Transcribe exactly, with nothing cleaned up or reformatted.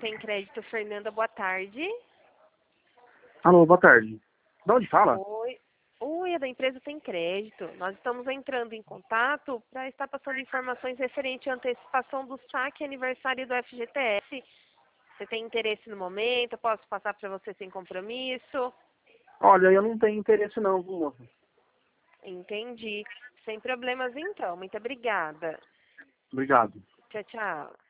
Tem Crédito, Fernanda, boa tarde. Alô, boa tarde. De onde fala? Oi. Oi, é da empresa Tem Crédito. Nós estamos entrando em contato para estar passando informações referente à antecipação do saque aniversário do F G T S. Você tem interesse no momento? Eu posso passar para você sem compromisso? Olha, eu não tenho interesse não, viu, moça? Entendi. Sem problemas então. Muito obrigada. Obrigado. Tchau, tchau.